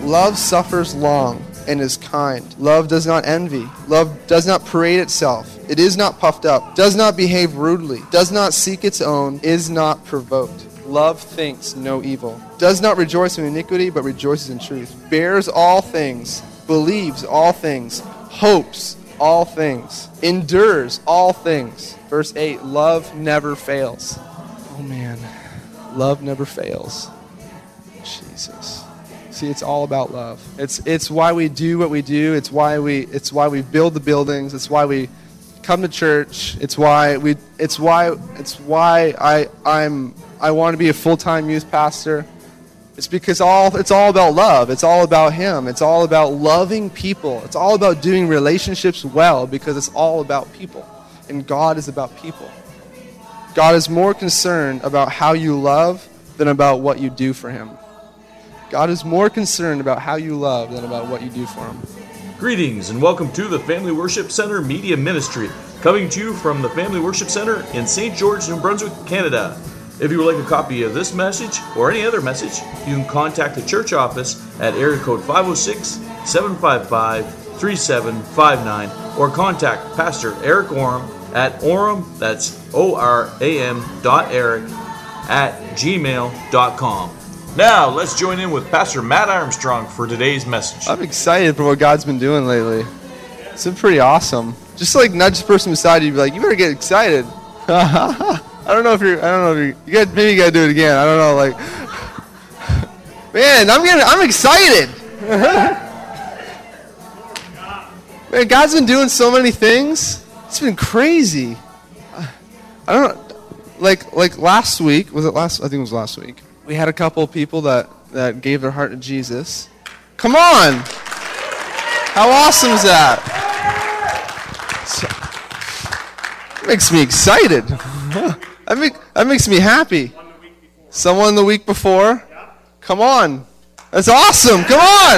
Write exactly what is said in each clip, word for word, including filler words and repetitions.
Love suffers long and is kind. Love does not envy. Love does not parade itself. It is not puffed up, does not behave rudely, does not seek its own, is not provoked. Love thinks no evil, does not rejoice in iniquity, but rejoices in truth, bears all things, believes all things, hopes all things, endures all things. Verse eight, love never fails. Oh man, love never fails. Jesus. See, it's all about love. It's it's why we do what we do. It's why we it's why we build the buildings. It's why we come to church. It's why we it's why it's why I I'm I want to be a full-time youth pastor. It's because all it's all about love. It's all about him. It's all about loving people. It's all about doing relationships well because it's all about people. And God is about people. God is more concerned about how you love than about what you do for him. God is more concerned about how you love than about what you do for him. Greetings and welcome to the Family Worship Center Media Ministry, coming to you from the Family Worship Center in Saint George, New Brunswick, Canada. If you would like a copy of this message or any other message, you can contact the church office at area code five oh six, seven five five, three seven five nine or contact Pastor Eric Oram at Oram, that's O R A M dot Eric, at gmail dot com. Now, let's join in with Pastor Matt Armstrong for today's message. I'm excited for what God's been doing lately. It's been pretty awesome. Just like nudge the person beside you, be like, you better get excited. I don't know if you're, I don't know if you're, you got, maybe you got to do it again. I don't know, like, man, I'm getting, I'm excited. Man, God's been doing so many things. It's been crazy. I don't know, like, like last week, was it last, I think it was last week. We had a couple of people that, that gave their heart to Jesus. Come on! How awesome is that? So, makes me excited. That, make, that makes me happy. Someone the week before? Come on. That's awesome. Come on!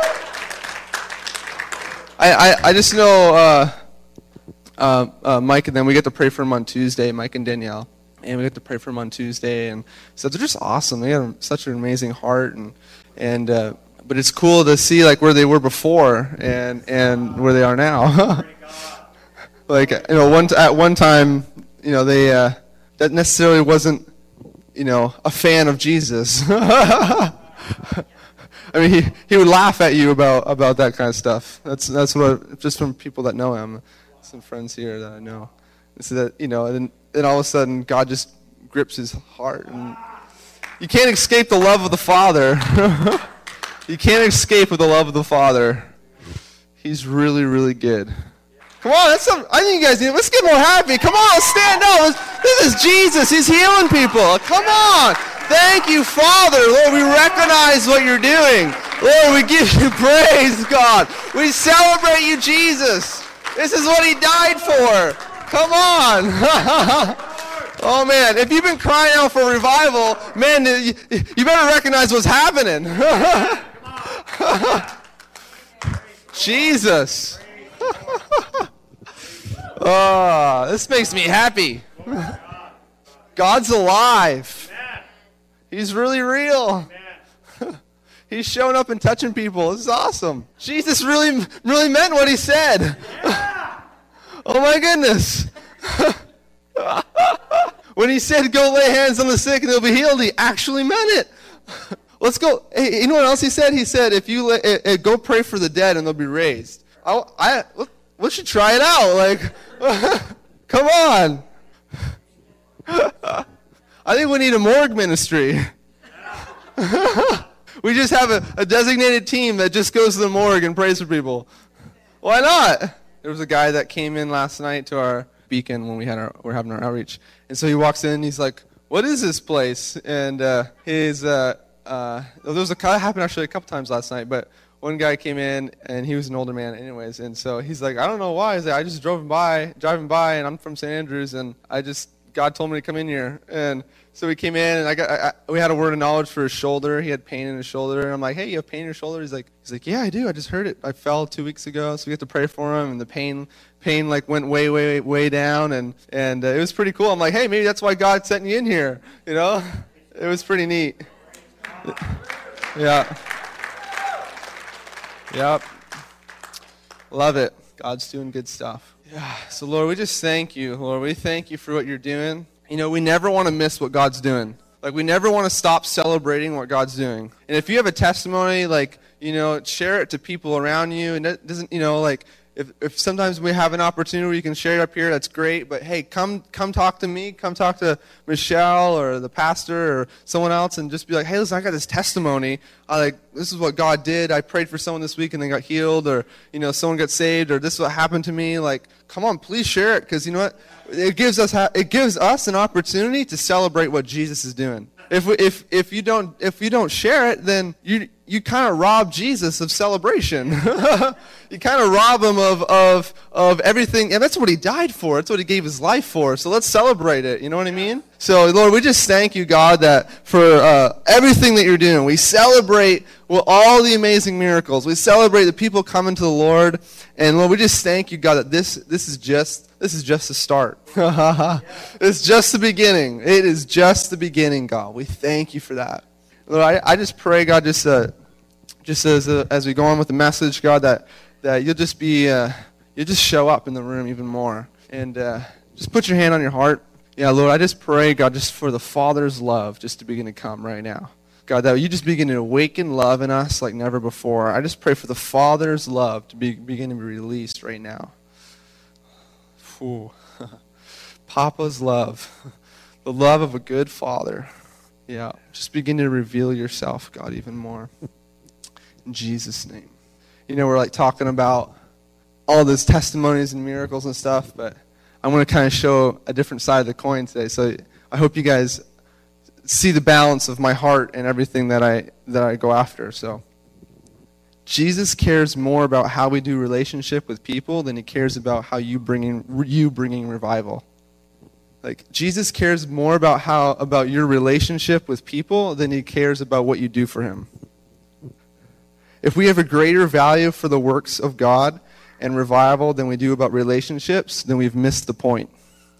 I, I, I just know uh, uh, uh, Mike, and then we get to pray for him on Tuesday, Mike and Danielle. And we get to pray for them on Tuesday, and so they're just awesome. They have such an amazing heart, and and uh, but it's cool to see like where they were before and and where they are now. Like you know, one at one time, you know, they uh, that necessarily wasn't you know a fan of Jesus. I mean, he he would laugh at you about about that kind of stuff. That's that's what just from people that know him, some friends here that I know. So that you know, and then all of a sudden, God just grips his heart, and you can't escape the love of the Father. You can't escape with the love of the Father. He's really, really good. Come on, that's some, I think you guys need. Let's get more happy. Come on, let's stand up. Let's, this is Jesus. He's healing people. Come on. Thank you, Father. Lord, we recognize what you're doing. Lord, we give you praise, God. We celebrate you, Jesus. This is what he died for. Come on. Oh, man. If you've been crying out for revival, man, you, you better recognize what's happening. Jesus. Oh, this makes me happy. God's alive. He's really real. He's showing up and touching people. This is awesome. Jesus really, really meant what he said. Oh my goodness. When he said go lay hands on the sick and they'll be healed, he actually meant it. Let's go. Hey, you know what else he said? He said if you lay, uh, uh, go pray for the dead and they'll be raised. I, I we should try it out. Like, come on. I think we need a morgue ministry. We just have a, a designated team that just goes to the morgue and prays for people. Why not? There was a guy that came in last night to our beacon when we had our we're having our outreach, and so he walks in. And he's like, "What is this place?" And uh, his uh, uh, there was a that happened actually a couple times last night. But one guy came in, and he was an older man, anyways. And so he's like, "I don't know why." He's like, "I just drove by, driving by, and I'm from Saint Andrews, and I just God told me to come in here." And so we came in, and I got I, I, we had a word of knowledge for his shoulder. He had pain in his shoulder, and I'm like, "Hey, you have pain in your shoulder?" He's like, "He's like, yeah, I do. I just heard it. I fell two weeks ago." So we had to pray for him, and the pain, pain like went way, way, way down, and and uh, it was pretty cool. I'm like, "Hey, maybe that's why God sent you in here." You know, it was pretty neat. Yeah. Yep. Love it. God's doing good stuff. Yeah. So, Lord, we just thank you, Lord. We thank you for what you're doing. You know, we never want to miss what God's doing. Like, we never want to stop celebrating what God's doing. And if you have a testimony, like, you know, share it to people around you. And it doesn't, you know, like, if, if sometimes we have an opportunity where you can share it up here, that's great. But, hey, come come talk to me. Come talk to Michelle or the pastor or someone else and just be like, hey, listen, I got this testimony. I, like, this is what God did. I prayed for someone this week and they got healed, or, you know, someone got saved, or this is what happened to me. Like, come on, please share it, because you know what? It gives us it gives us an opportunity to celebrate what Jesus is doing. If we, if if you don't if you don't share it, then you you kind of rob Jesus of celebration. You kind of rob him of of of everything, and that's what he died for. That's what he gave his life for. So let's celebrate it. You know what I mean? So Lord, we just thank you, God, that for uh, everything that you're doing. We celebrate well, all the amazing miracles. We celebrate the people coming to the Lord, and Lord, we just thank you, God, that this this is just. This is just the start. It's just the beginning. It is just the beginning, God. We thank you for that. Lord, I, I just pray, God, just uh, just as uh, as we go on with the message, God, that that you'll just be uh, you'll just show up in the room even more, and uh, just put your hand on your heart. Yeah, Lord, I just pray, God, just for the Father's love just to begin to come right now. God, that you just begin to awaken love in us like never before. I just pray for the Father's love to be begin to be released right now. Ooh. Papa's love, the love of a good father. Yeah, just begin to reveal yourself, God, even more. In Jesus' name. You know, we're like talking about all those testimonies and miracles and stuff, but I want to kind of show a different side of the coin today. So I hope you guys see the balance of my heart and everything that I that I go after. So Jesus cares more about how we do relationship with people than he cares about how you bringing you bringing revival. Like, Jesus cares more about how about your relationship with people than he cares about what you do for him. If we have a greater value for the works of God and revival than we do about relationships, then we've missed the point.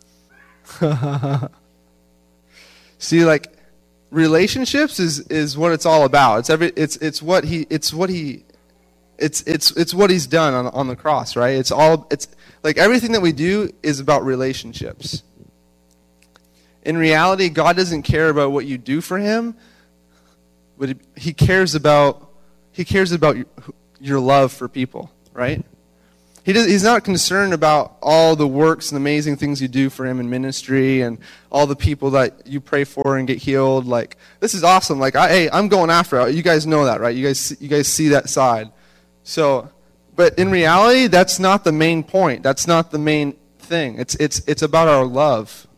See, like, relationships is, is what it's all about. It's every it's it's what he it's what he It's it's it's what he's done on on the cross, right? It's all it's like everything that we do is about relationships. In reality, God doesn't care about what you do for him, but he cares about he cares about your, your love for people, right? He does, he's not concerned about all the works and amazing things you do for him in ministry and all the people that you pray for and get healed. Like, this is awesome. Like, I, hey, I'm going after it. You guys know that, right? You guys you guys see that side. So, but in reality, that's not the main point. That's not the main thing. It's it's it's about our love.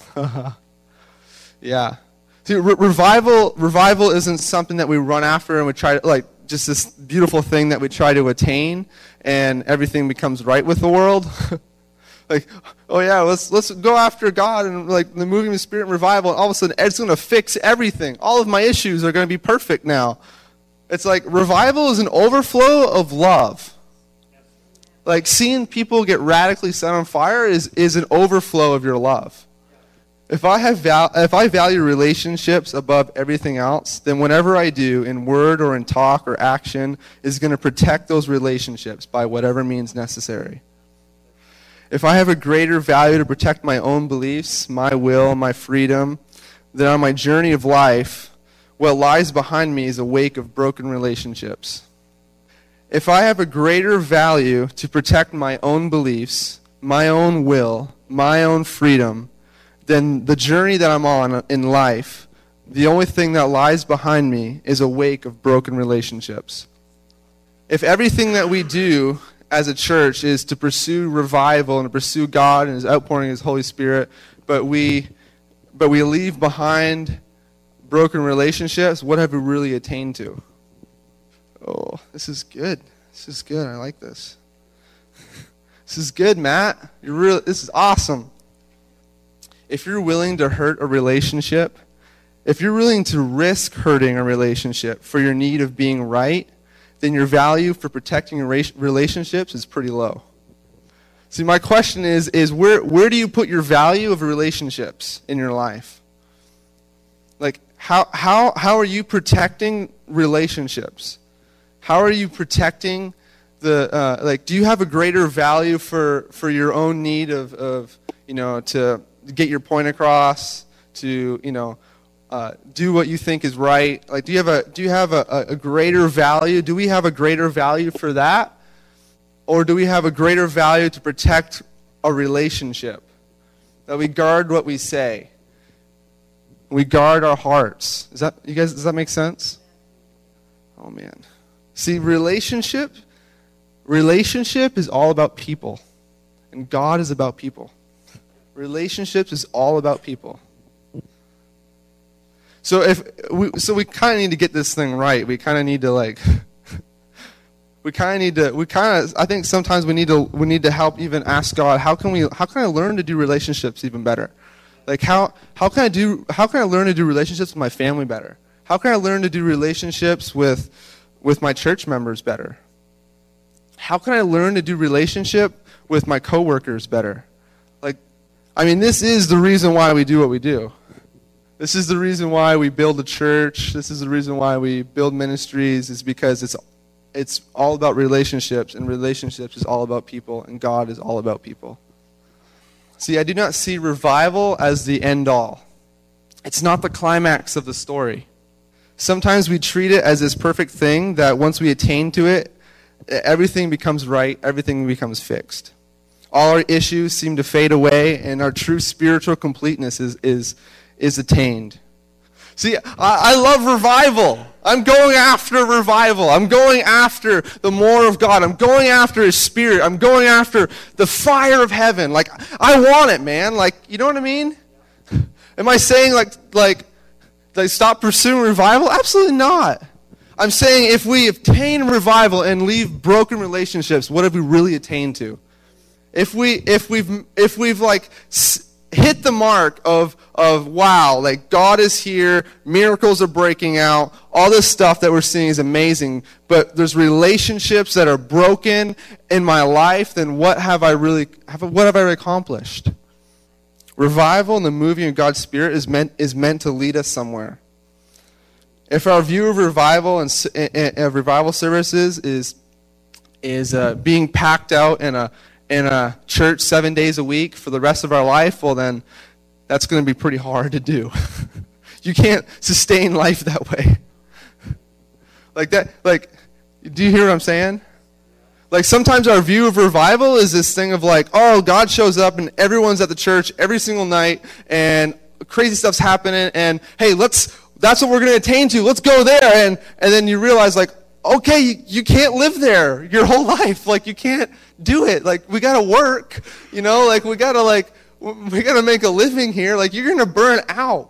Yeah. See, re- revival revival isn't something that we run after and we try to, like, just this beautiful thing that we try to attain and everything becomes right with the world. Like, oh yeah, let's let's go after God and like the moving of Spirit and revival, and all of a sudden it's going to fix everything. All of my issues are going to be perfect now. It's like revival is an overflow of love. Like, seeing people get radically set on fire is, is an overflow of your love. If I have val- if I value relationships above everything else, then whatever I do in word or in talk or action is going to protect those relationships by whatever means necessary. If I have a greater value to protect my own beliefs, my will, my freedom, then on my journey of life, what lies behind me is a wake of broken relationships. If I have a greater value to protect my own beliefs, my own will, my own freedom, then the journey that I'm on in life, the only thing that lies behind me is a wake of broken relationships. If everything that we do as a church is to pursue revival and to pursue God and his outpouring of his Holy Spirit, but we but we leave behind broken relationships, what have we really attained to? Oh, this is good. This is good. I like this. This is good, Matt. You're really, this is awesome. If you're willing to hurt a relationship, if you're willing to risk hurting a relationship for your need of being right, then your value for protecting relationships is pretty low. See, my question is, is where, where do you put your value of relationships in your life? Like, how, how, how are you protecting relationships? How are you protecting the, uh, like, do you have a greater value for, for your own need of, of, you know, to get your point across, to, you know, uh, do what you think is right? Like, do you have a, do you have a, a greater value? Do we have a greater value for that? Or do we have a greater value to protect a relationship? That we guard what we say. We guard our hearts. Is that, you guys, does that make sense? Oh, man. See, relationship, relationship is all about people. And God is about people. Relationships is all about people. So if we, so we kind of need to get this thing right. We kind of need to like, we kind of need to, we kind of, I think sometimes we need to, we need to help even ask God, how can we, how can I learn to do relationships even better? Like how, how can I do, how can I learn to do relationships with my family better? How can I learn to do relationships with, with my church members better? How can I learn to do relationship with my coworkers better? Like, I mean, this is the reason why we do what we do. This is the reason why we build a church. This is the reason why we build ministries, is because it's it's all about relationships, and relationships is all about people, and God is all about people. See, I do not see revival as the end all. It's not the climax of the story. Sometimes we treat it as this perfect thing that once we attain to it, everything becomes right, everything becomes fixed. All our issues seem to fade away, and our true spiritual completeness is is, is attained. See, I, I love revival. I'm going after revival. I'm going after the more of God. I'm going after His Spirit. I'm going after the fire of heaven. Like, I want it, man. Like, you know what I mean? Am I saying, like, like, like stop pursuing revival? Absolutely not. I'm saying if we attain revival and leave broken relationships, what have we really attained to? If we, if we've, if we've like hit the mark of, of wow, like God is here, miracles are breaking out, all this stuff that we're seeing is amazing, but there's relationships that are broken in my life, then what have I really, have, what have I accomplished? Revival and the moving of God's Spirit is meant is meant to lead us somewhere. If our view of revival and, and, and revival services is is uh, being packed out in a in a church seven days a week for the rest of our life, well then, that's going to be pretty hard to do. You can't sustain life that way. Like that. Like, do you hear what I'm saying? Like sometimes our view of revival is this thing of like, oh, God shows up and everyone's at the church every single night and crazy stuff's happening and hey, let's, that's what we're going to attain to. Let's go there. And, and then you realize like, okay, you, you can't live there your whole life. Like you can't do it. Like we got to work, you know, like we got to like, we got to make a living here. Like you're going to burn out.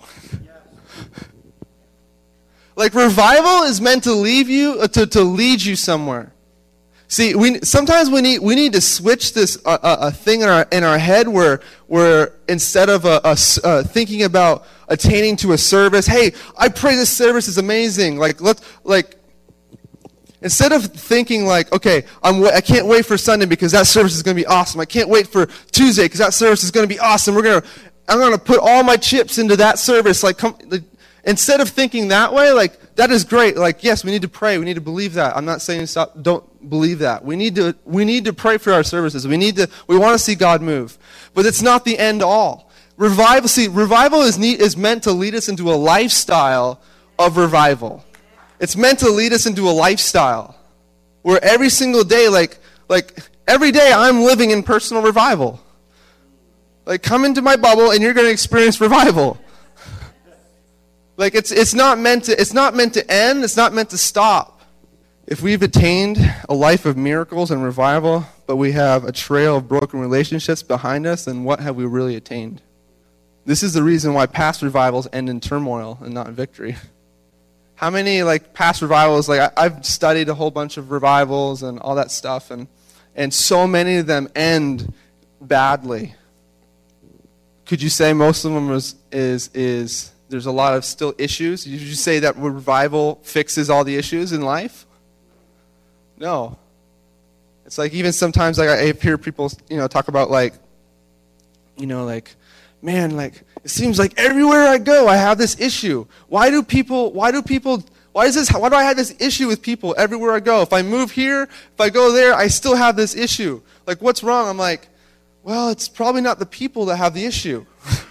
Like revival is meant to leave you, uh, to, to lead you somewhere. See, we sometimes we need we need to switch this uh, a thing in our in our head where where instead of a, a, uh, thinking about attaining to a service, hey, I pray this service is amazing. Like let's like instead of thinking like, okay, I'm I can't wait for Sunday because that service is going to be awesome. I can't wait for Tuesday because that service is going to be awesome. We're gonna I'm gonna put all my chips into that service. Like come. Like, instead of thinking that way, like, that is great. Like, yes, we need to pray. We need to believe that. I'm not saying stop, don't believe that. We need to, we need to pray for our services. We need to, we want to see God move. But it's not the end all. Revival, see, revival is, need, is meant to lead us into a lifestyle of revival. It's meant to lead us into a lifestyle where every single day, like, like, every day I'm living in personal revival. Like, come into my bubble and you're going to experience revival. Like it's it's not meant to it's not meant to end, it's not meant to stop. If we've attained a life of miracles and revival, but we have a trail of broken relationships behind us, then what have we really attained? This is the reason why past revivals end in turmoil and not in victory. How many like past revivals, like I, I've studied a whole bunch of revivals and all that stuff, and and so many of them end badly. Could you say most of them is is is there's a lot of still issues? Did you say that revival fixes all the issues in life? No. It's like even sometimes like I hear people, you know, talk about like, you know, like, man, like it seems like everywhere I go I have this issue. Why do people? Why do people? Why is this? Why do I have this issue with people everywhere I go? If I move here, if I go there, I still have this issue. Like, what's wrong? I'm like, well, it's probably not the people that have the issue.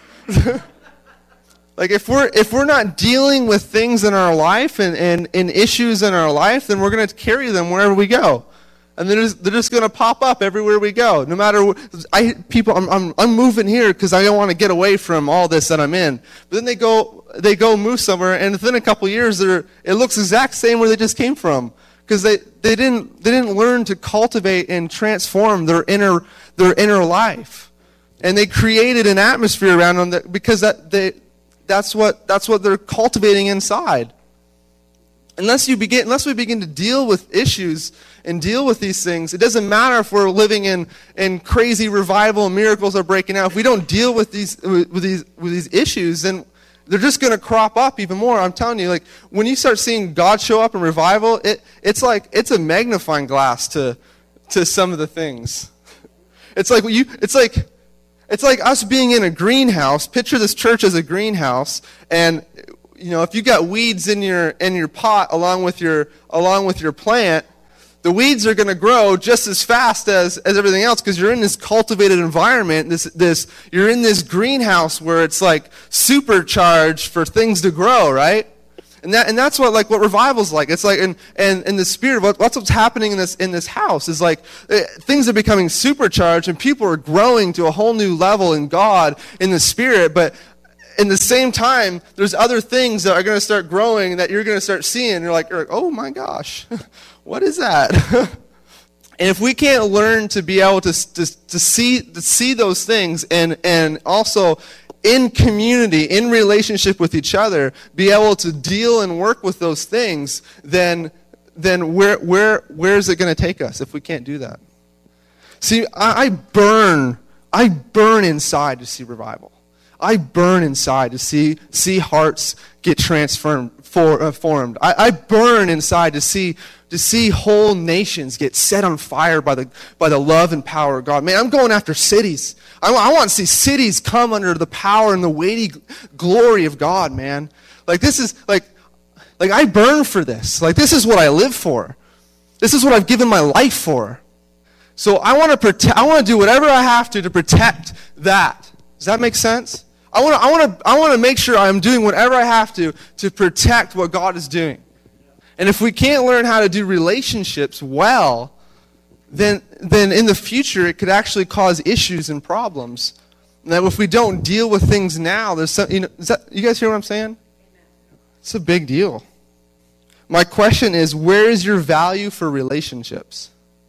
Like, if we're if we're not dealing with things in our life and, and, and issues in our life, then we're going to carry them wherever we go. And they're just, they're just going to pop up everywhere we go. No matter what, I people, I'm I'm, I'm moving here because I don't want to get away from all this that I'm in. But then they go they go move somewhere, and within a couple of years, they're it looks exact same where they just came from, because they, they didn't they didn't learn to cultivate and transform their inner their inner life, and they created an atmosphere around them that because that they that's what that's what they're cultivating inside. Unless you begin, unless we begin to deal with issues and deal with these things, it doesn't matter if we're living in, in crazy revival and miracles are breaking out. If we don't deal with these with these with these issues, then they're just going to crop up even more. I'm telling you, like when you start seeing God show up in revival, it it's like it's a magnifying glass to to some of the things. It's like you. It's like it's like us being in a greenhouse. Picture this church as a greenhouse, and you know, if you got weeds in your in your pot along with your along with your plant, the weeds are going to grow just as fast as, as everything else, because you're in this cultivated environment. This this you're in this greenhouse where it's like supercharged for things to grow, right? And that and that's what like what revival's like. It's like and and in the spirit, what, what's what's happening in this in this house is like uh, things are becoming supercharged, and people are growing to a whole new level in God in the spirit, but in the same time, there's other things that are going to start growing that you're going to start seeing. You're like, you're like, oh my gosh, what is that? And if we can't learn to be able to, to, to see to see those things and, and also in community, in relationship with each other, be able to deal and work with those things, then then where where where is it going to take us if we can't do that? See, I, I burn, I burn inside to see revival. I burn inside to see see hearts get transformed, for, uh, formed. I, I burn inside to see to see whole nations get set on fire by the by the love and power of God. Man, I'm going after cities. I, I want to see cities come under the power and the weighty glory of God, man. Like this is like like I burn for this. Like this is what I live for. This is what I've given my life for. So I want to protect. I want to do whatever I have to to protect that. Does that make sense? I want to I want to I want to make sure I'm doing whatever I have to to protect what God is doing. And if we can't learn how to do relationships well, then then in the future it could actually cause issues and problems. And that if we don't deal with things now, there's some, you know, is that, you guys hear what I'm saying? It's a big deal. My question is, where is your value for relationships?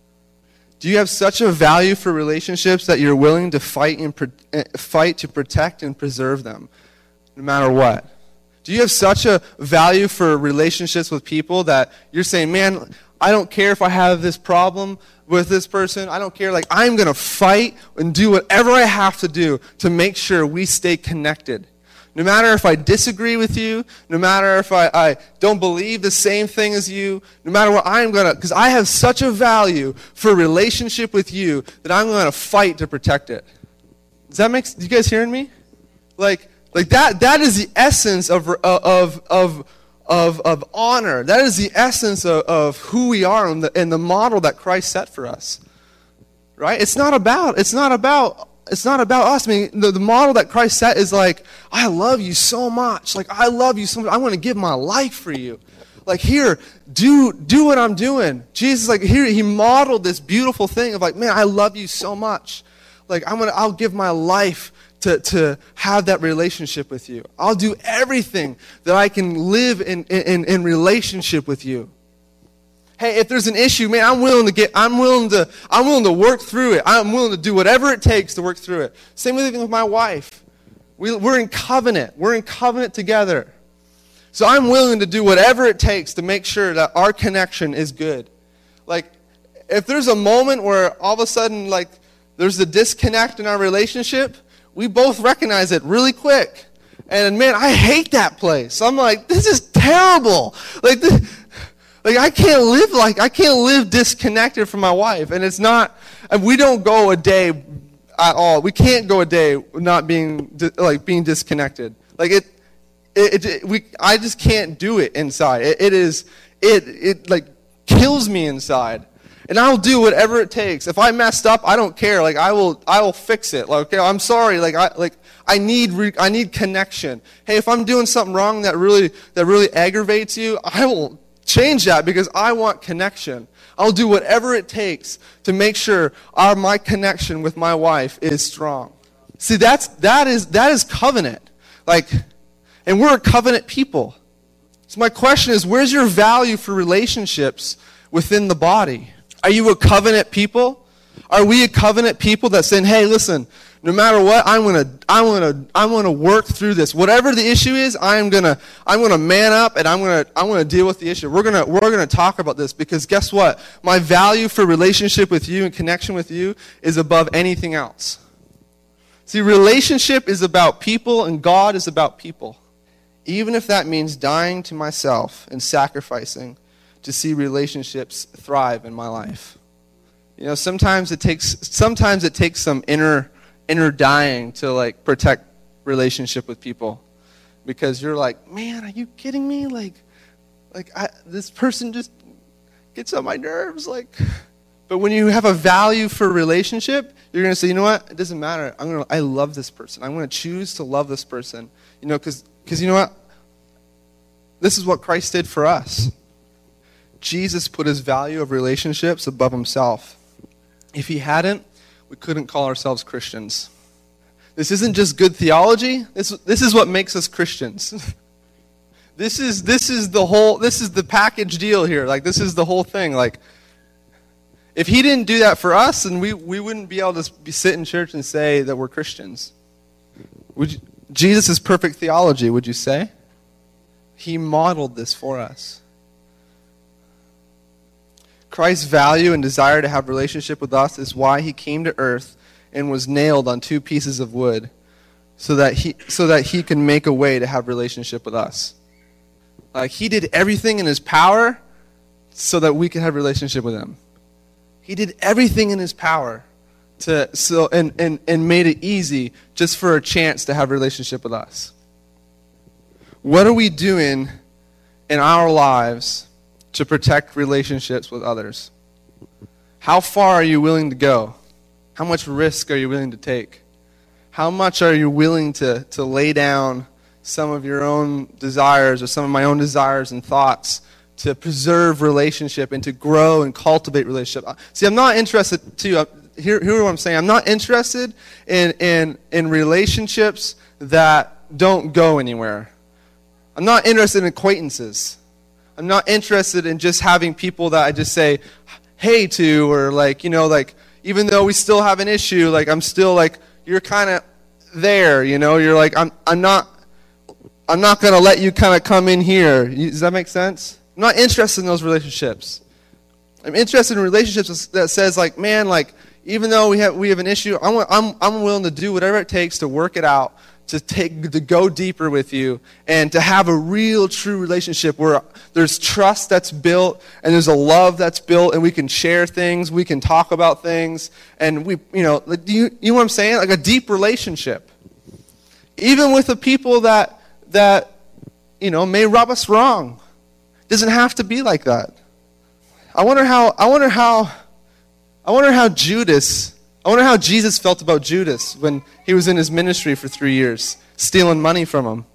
Do you have such a value for relationships that you're willing to fight and pro- fight to protect and preserve them, no matter what? Do you have such a value for relationships with people that you're saying, man, I don't care if I have this problem with this person. I don't care. Like, I'm going to fight and do whatever I have to do to make sure we stay connected. No matter if I disagree with you, no matter if I, I don't believe the same thing as you, no matter what, I'm going to, because I have such a value for a relationship with you that I'm going to fight to protect it. Does that make sense? You guys hearing me? Like, like that, that is the essence of, of, of, of, of honor. That is the essence of, of who we are and the, and the model that Christ set for us. Right? It's not about, it's not about, It's not about us. I mean, the, the model that Christ set is like, I love you so much. Like, I love you so much. I want to give my life for you. Like, here, do do what I'm doing. Jesus, like, here, he modeled this beautiful thing of like, man, I love you so much. Like, I'm gonna, I'll give my life to, to have that relationship with you. I'll do everything that I can live in, in, in relationship with you. Hey, if there's an issue, man, I'm willing to get, I'm willing to, I'm willing to work through it. I'm willing to do whatever it takes to work through it. Same with even with my wife. We, we're in covenant. We're in covenant together. So I'm willing to do whatever it takes to make sure that our connection is good. Like, if there's a moment where all of a sudden, like, there's a disconnect in our relationship, we both recognize it really quick. And man, I hate that place. I'm like, this is terrible. Like, this, Like I can't live like I can't live disconnected from my wife, and it's not. And we don't go a day at all. We can't go a day not being like being disconnected. Like it, It, it, we, I just can't do it inside. It, it is, it, it like kills me inside. And I'll do whatever it takes. If I messed up, I don't care. Like I will, I will fix it. Like, okay, I'm sorry. Like I, like I need, re, I need connection. Hey, if I'm doing something wrong that really, that really aggravates you, I will change that because I want connection. I'll do whatever it takes to make sure our my connection with my wife is strong. See, that's that is that is covenant. Like, and we're a covenant people. So my question is, where's your value for relationships within the body? Are you a covenant people? Are we a covenant people that saying, hey, listen, no matter what, I'm gonna, I'm gonna, I'm gonna work through this. Whatever the issue is, I'm gonna, I'm gonna man up and I'm gonna, I'm gonna deal with the issue. We're gonna, we're gonna talk about this because guess what? My value for relationship with you and connection with you is above anything else. See, relationship is about people and God is about people. Even if that means dying to myself and sacrificing to see relationships thrive in my life. You know, sometimes it takes, sometimes it takes some inner, inner dying to like protect relationship with people, because you're like, man, are you kidding me? Like, like I, this person just gets on my nerves. Like, but when you have a value for relationship, you're gonna say, you know what? It doesn't matter. I'm gonna, I love this person. I'm gonna choose to love this person. You know, because, because you know what? This is what Christ did for us. Jesus put his value of relationships above himself. If he hadn't, we couldn't call ourselves Christians. This isn't just good theology. This, this is what makes us Christians. This is this is the whole this is the package deal here. Like this is the whole thing. Like if he didn't do that for us, then we, we wouldn't be able to be, sit in church and say that we're Christians. Would you, Jesus is perfect theology, would you say? He modeled this for us. Christ's value and desire to have a relationship with us is why he came to earth and was nailed on two pieces of wood so that he so that he can make a way to have a relationship with us. Like he did everything in his power so that we could have a relationship with him. He did everything in his power to so and, and, and made it easy just for a chance to have a relationship with us. What are we doing in our lives to protect relationships with others? How far are you willing to go? How much risk are you willing to take? How much are you willing to, to lay down some of your own desires or some of my own desires and thoughts to preserve relationship and to grow and cultivate relationship? See, I'm not interested, too, here, here's what I'm saying. I'm not interested in, in, in relationships that don't go anywhere. I'm not interested in acquaintances. I'm not interested in just having people that I just say hey to, or like, you know, like, even though we still have an issue, like, I'm still like, you're kind of there, you know, you're like, I'm I'm not, I'm not going to let you kind of come in here. Does that make sense? I'm not interested in those relationships. I'm interested in relationships that says like, man, like, even though we have we have an issue, I'm I'm I'm willing to do whatever it takes to work it out, to take to go deeper with you, and to have a real, true relationship where there's trust that's built and there's a love that's built, and we can share things, we can talk about things, and we, you know, like, do you you know what I'm saying? Like a deep relationship, even with the people that that you know may rub us wrong. It doesn't have to be like that. I wonder how. I wonder how. I wonder how Judas. I wonder how Jesus felt about Judas when he was in his ministry for three years, stealing money from him.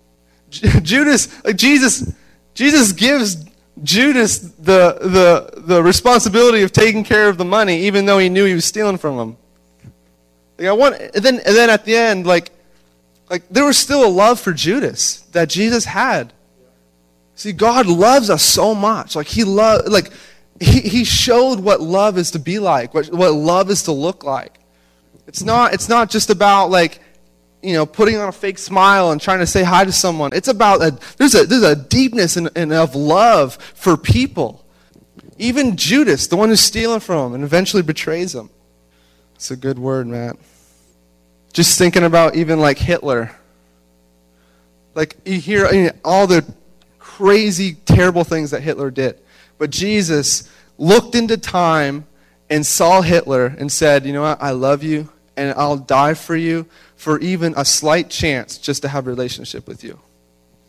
Judas, like Jesus, Jesus gives Judas the the the responsibility of taking care of the money, even though he knew he was stealing from him. Like I want, and then and then at the end, like like there was still a love for Judas that Jesus had. See, God loves us so much. Like he loved, like. He he showed what love is to be like, what what love is to look like. It's not it's not just about like, you know, putting on a fake smile and trying to say hi to someone. It's about a there's a there's a deepness in, in of love for people. Even Judas, the one who's stealing from him and eventually betrays him. It's a good word, Matt. Just thinking about even like Hitler. Like you hear you know, all the crazy, terrible things that Hitler did. But Jesus looked into time and saw Hitler and said, you know what, I love you and I'll die for you for even a slight chance just to have a relationship with you.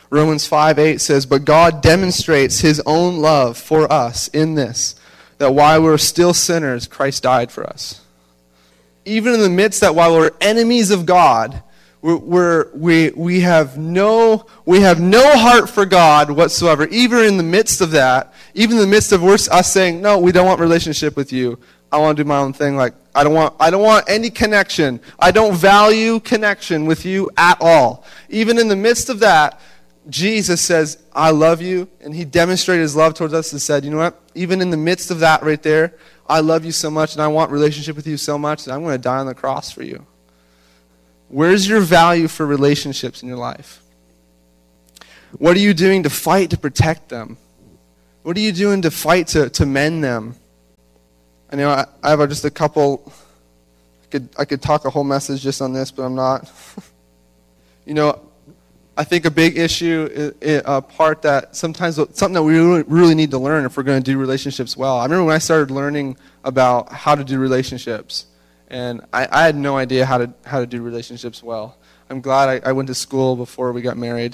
Romans five eight says, "But God demonstrates his own love for us in this, that while we were still sinners, Christ died for us." Even in the midst that while we're enemies of God, we're, we're, we we have no we have no heart for God whatsoever. Even in the midst of that, even in the midst of us saying, "No, we don't want relationship with you. I want to do my own thing. Like I don't want I don't want any connection. I don't value connection with you at all." Even in the midst of that, Jesus says, "I love you," and he demonstrated his love towards us and said, "You know what? Even in the midst of that right there, I love you so much and I want relationship with you so much that I'm going to die on the cross for you." Where's your value for relationships in your life? What are you doing to fight to protect them? What are you doing to fight to, to mend them? I know I, I have just a couple, I could, I could talk a whole message just on this, but I'm not. You know, I think a big issue, a part that sometimes, something that we really, really need to learn if we're going to do relationships well. I remember when I started learning about how to do relationships, and I, I had no idea how to how to do relationships well. I'm glad I, I went to school before we got married.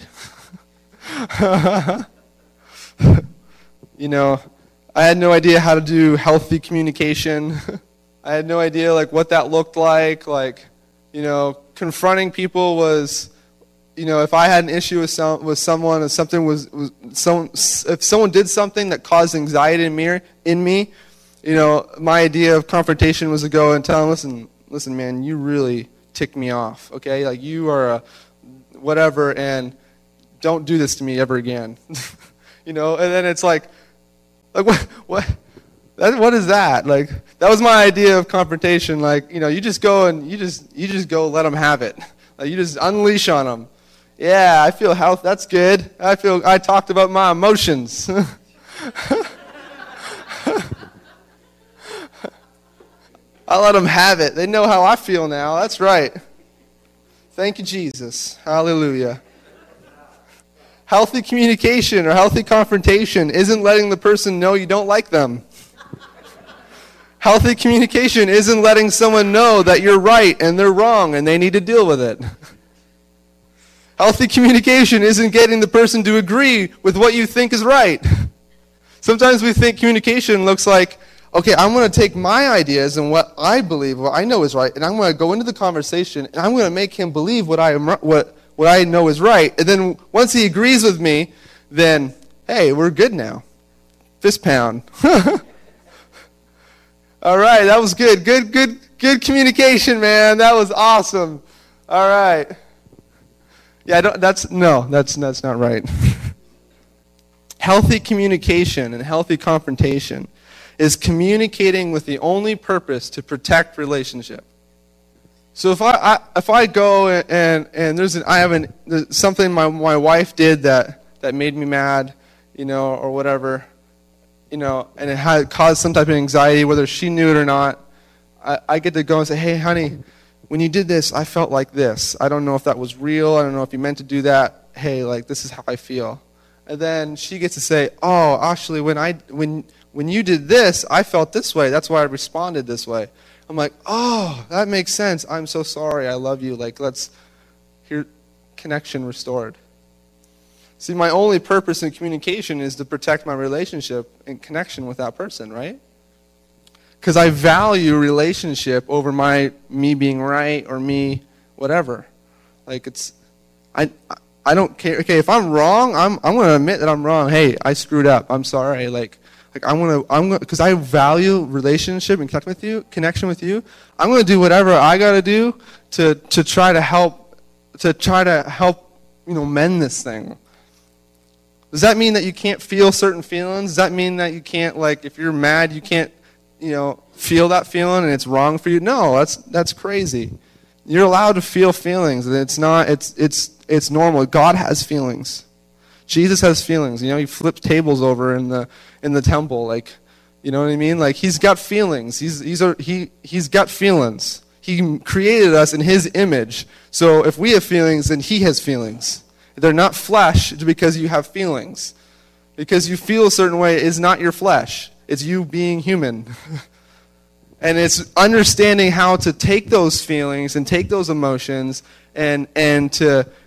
You know, I had no idea how to do healthy communication. I had no idea like what that looked like. Like, you know, confronting people was, you know, if I had an issue with some with someone, or something was, was someone, if someone did something that caused anxiety in me, in me, you know, my idea of confrontation was to go and tell them, listen, listen, man, you really tick me off. Okay, like you are a whatever, and don't do this to me ever again. You know, and then it's like, like what, what, that, what is that? Like that was my idea of confrontation. Like, you know, you just go and you just you just go let them have it. Like you just unleash on them. Yeah, I feel health. That's good. I feel. I talked about my emotions. I let them have it. They know how I feel now. That's right. Thank you, Jesus. Hallelujah. Healthy communication or healthy confrontation isn't letting the person know you don't like them. Healthy communication isn't letting someone know that you're right and they're wrong and they need to deal with it. Healthy communication isn't getting the person to agree with what you think is right. Sometimes we think communication looks like, okay, I'm going to take my ideas and what I believe, what I know is right, and I'm going to go into the conversation and I'm going to make him believe what I am, what what I know is right. And then once he agrees with me, then hey, we're good now. Fist pound. All right, that was good. Good, good, good communication, man. That was awesome. All right. Yeah, I don't, that's, no, that's, that's not right. Healthy communication and healthy confrontation is communicating with the only purpose to protect relationship. So if I, I if I go and, and, and there's an, I have an, there's something my my wife did that, that made me mad, you know, or whatever, you know, and it had caused some type of anxiety, whether she knew it or not, I, I get to go and say, hey, honey, when you did this, I felt like this. I don't know if that was real. I don't know if you meant to do that. Hey, like, this is how I feel. And then she gets to say, oh, actually, when I when when you did this, I felt this way. That's why I responded this way. I'm like, oh, that makes sense. I'm so sorry. I love you. Like, let's hear connection restored. See, my only purpose in communication is to protect my relationship and connection with that person, right? Because I value relationship over my me being right or me whatever. Like it's, I I don't care. Okay, if I'm wrong, I'm I'm going to admit that I'm wrong. Hey, I screwed up. I'm sorry. Like like I'm going to I'm going because I value relationship and connection with you, connection with you. I'm going to do whatever I got to do to to try to help to try to help you know mend this thing. Does that mean that you can't feel certain feelings? Does that mean that you can't like if you're mad you can't you know, feel that feeling and it's wrong for you? No, that's that's crazy. You're allowed to feel feelings, and it's not it's it's it's normal. God has feelings. Jesus has feelings. You know, he flipped tables over in the in the temple, like, you know what I mean? Like he's got feelings. He's he's a, he he's got feelings. He created us in his image. So if we have feelings, then he has feelings. They're not flesh because you have feelings. Because you feel a certain way is not your flesh. It's you being human. And it's understanding how to take those feelings and take those emotions and and to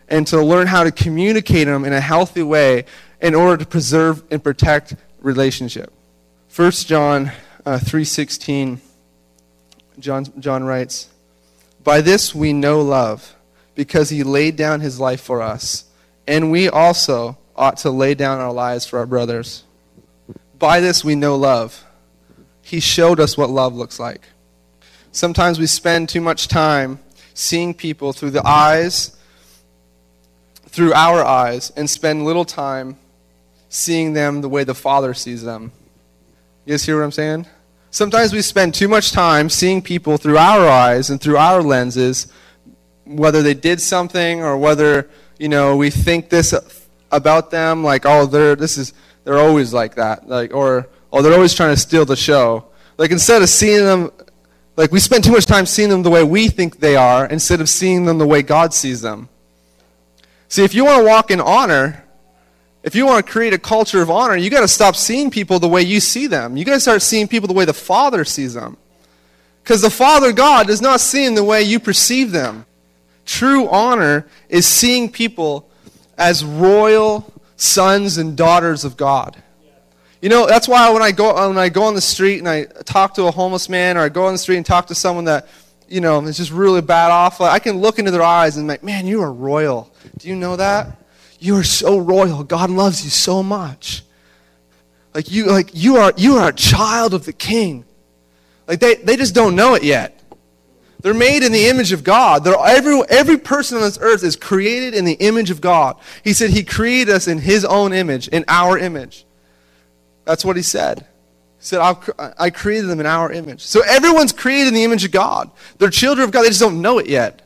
and to learn how to communicate them in a healthy way in order to preserve and protect relationship. First John uh, three sixteen, John, John writes, "By this we know love, because he laid down his life for us, and we also ought to lay down our lives for our brothers." By this we know love. He showed us what love looks like. Sometimes we spend too much time seeing people through the eyes, through our eyes, and spend little time seeing them the way the Father sees them. You guys hear what I'm saying? Sometimes we spend too much time seeing people through our eyes and through our lenses, whether they did something or whether, you know, we think this about them, like, oh, they're this is they're always like that, like, or oh, they're always trying to steal the show. Like, instead of seeing them, like, we spend too much time seeing them the way we think they are instead of seeing them the way God sees them. See, if you want to walk in honor, if you want to create a culture of honor, you got to stop seeing people the way you see them. You got to start seeing people the way the Father sees them. Because the Father God does not see them the way you perceive them. True honor is seeing people as royal sons and daughters of God. You know, that's why when I go when I go on the street and I talk to a homeless man, or I go on the street and talk to someone that, you know, is just really bad off, I can look into their eyes and be like, man, you are royal. Do you know that? You are so royal. God loves you so much. Like you, like you are, you are a child of the King. Like they, they just don't know it yet. They're made in the image of God. They're, every, every person on this earth is created in the image of God. He said he created us in his own image, in our image. That's what he said. He said, I've, I created them in our image. So everyone's created in the image of God. They're children of God. They just don't know it yet.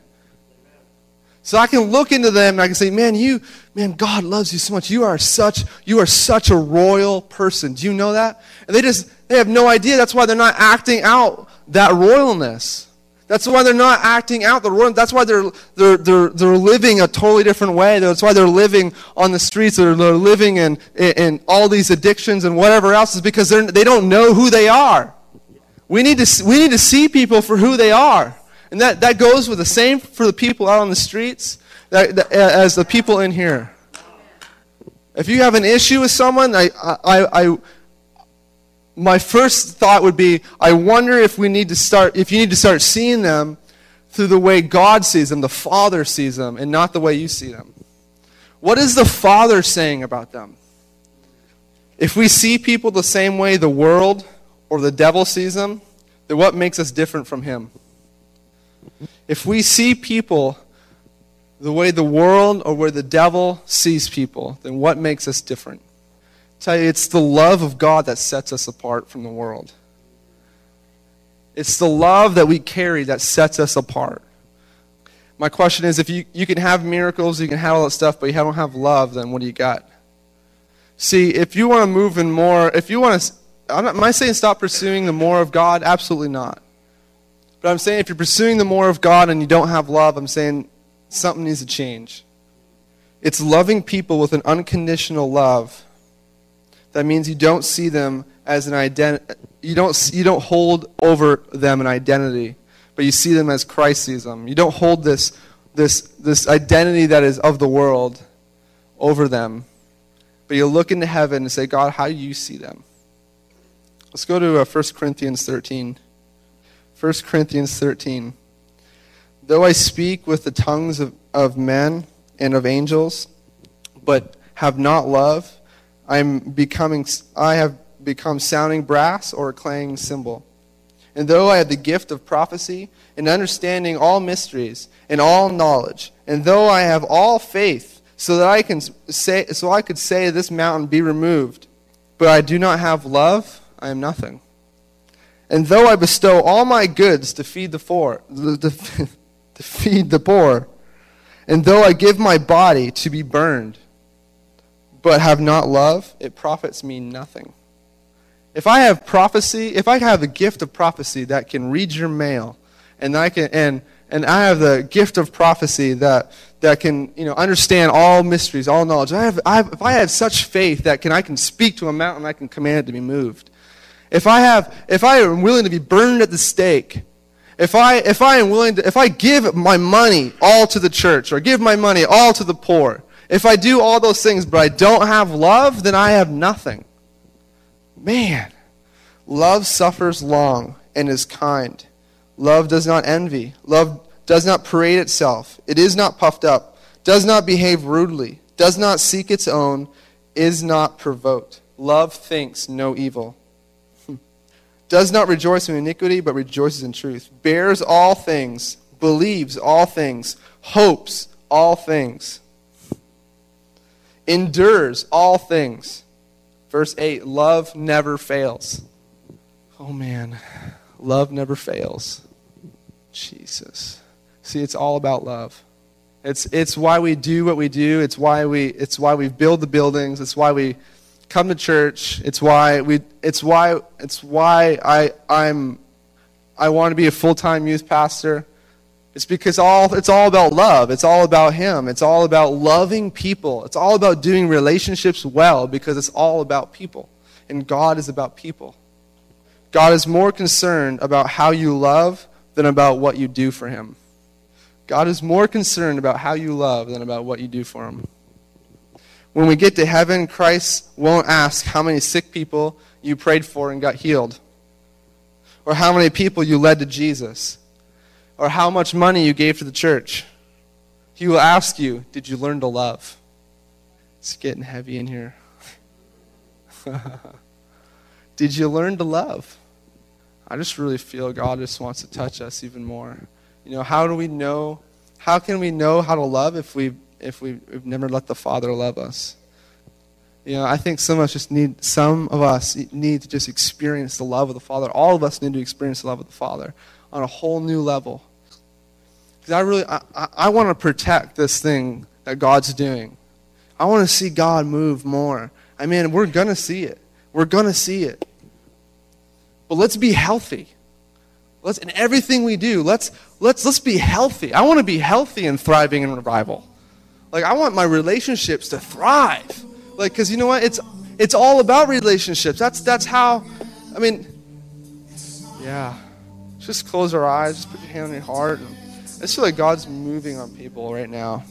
So I can look into them and I can say, man, you, man, God loves you so much. You are such, you are such a royal person. Do you know that? And they just, they have no idea. That's why they're not acting out that royalness. That's why they're not acting out the royal. That's why they're they're they're they're living a totally different way. That's why they're living on the streets. They're, they're living in, in in all these addictions and whatever else, is because they they don't know who they are. We need to we need to see people for who they are. And that, that goes with the same for the people out on the streets that, that, as the people in here. If you have an issue with someone, I, I, I, my first thought would be, I wonder if we need to start, if you need to start seeing them through the way God sees them, the Father sees them, and not the way you see them. What is the Father saying about them? If we see people the same way the world or the devil sees them, then what makes us different from him? If we see people the way the world or where the devil sees people, then what makes us different? I tell you, it's the love of God that sets us apart from the world. It's the love that we carry that sets us apart. My question is, if you, you can have miracles, you can have all that stuff, but you don't have love, then what do you got? See, if you want to move in more, if you want to, I'm not, am I saying stop pursuing the more of God? Absolutely not. But I'm saying if you're pursuing the more of God and you don't have love, I'm saying something needs to change. It's loving people with an unconditional love. That means you don't see them as an identity. You don't you don't hold over them an identity, but you see them as Christ sees them. You don't hold this this this identity that is of the world over them, but you look into heaven and say, God, how do you see them? Let's go to uh, First Corinthians thirteen. First Corinthians thirteen. Though I speak with the tongues of, of men and of angels, but have not love, I am becoming I have become sounding brass or a clanging cymbal. And though I have the gift of prophecy and understanding all mysteries and all knowledge, and though I have all faith, so that I can say so I could say this mountain be removed, but I do not have love, I am nothing. And though I bestow all my goods to feed the poor, to feed the poor, and though I give my body to be burned, but have not love, it profits me nothing. If I have prophecy, if I have the gift of prophecy that can read your mail, and I can and and I have the gift of prophecy that that can, you know, understand all mysteries, all knowledge. I have, I have if I have such faith that can I can speak to a mountain, I can command it to be moved. If I have, if I am willing to be burned at the stake, If I if I am willing to, if I give my money all to the church or give my money all to the poor, if I do all those things but I don't have love, then I have nothing. Man, love suffers long and is kind. Love does not envy. Love does not parade itself. It is not puffed up, does not behave rudely, does not seek its own, is not provoked. Love thinks no evil. Does not rejoice in iniquity, but rejoices in truth. Bears all things, believes all things, hopes all things, endures all things. Verse eight, love never fails. Oh man, love never fails. Jesus. See, it's all about love. It's it's why we do what we do. It's why we it's why we build the buildings. It's why we come to church. It's why we it's why it's why I I'm I want to be a full-time youth pastor. It's because all it's all about love. It's all about him. It's all about loving people. It's all about doing relationships well because it's all about people. And God is about people. God is more concerned about how you love than about what you do for him. God is more concerned about how you love than about what you do for him. When we get to heaven, Christ won't ask how many sick people you prayed for and got healed, or how many people you led to Jesus, or how much money you gave to the church. He will ask you, did you learn to love? It's getting heavy in here. Did you learn to love? I just really feel God just wants to touch us even more. You know, how do we know, how can we know how to love if we've, if we've, we've never let the Father love us? You know, I think some of us just need, some of us need to just experience the love of the Father. All of us need to experience the love of the Father on a whole new level. Because I really, I, I, I want to protect this thing that God's doing. I want to see God move more. I mean, we're going to see it. We're going to see it. But let's be healthy. Let's in everything we do, let's let's let's be healthy. I want to be healthy and thriving in revival. Like I want my relationships to thrive. Like because you know what? It's it's all about relationships. That's that's how I mean yeah. Just close our eyes, just put your hand on your heart. And I just feel like God's moving on people right now.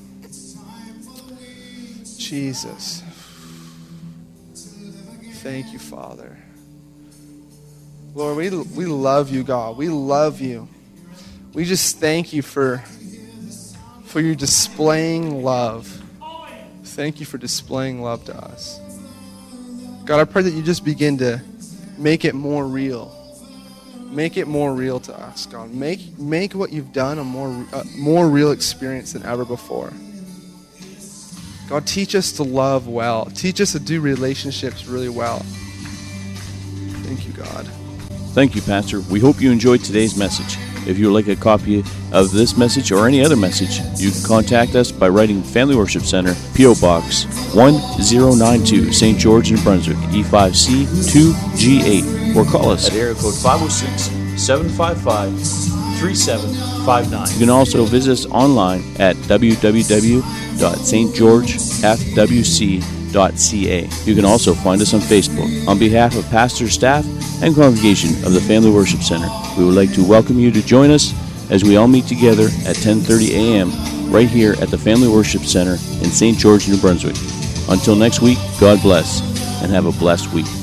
Jesus. Thank you, Father. Lord, we we love you, God. We love you. We just thank you for, for you displaying love. Thank you for displaying love to us. God, I pray that you just begin to make it more real. Make it more real to us, God. Make make what you've done a more uh, more real experience than ever before. God, teach us to love well. Teach us to do relationships really well. Thank you, God. Thank you, Pastor. We hope you enjoyed today's message. If you would like a copy of this message or any other message, you can contact us by writing Family Worship Center, P O Box one zero nine two, Saint George, New Brunswick, E five C two G eight, or call us at area code five oh six, seven five five, three seven five nine. You can also visit us online at w w w dot s t george f w c dot c a. You can also find us on Facebook. On behalf of pastor, staff, and congregation of the Family Worship Center, we would like to welcome you to join us as we all meet together at ten thirty a.m. right here at the Family Worship Center in Saint George, New Brunswick. Until next week, God bless, and have a blessed week.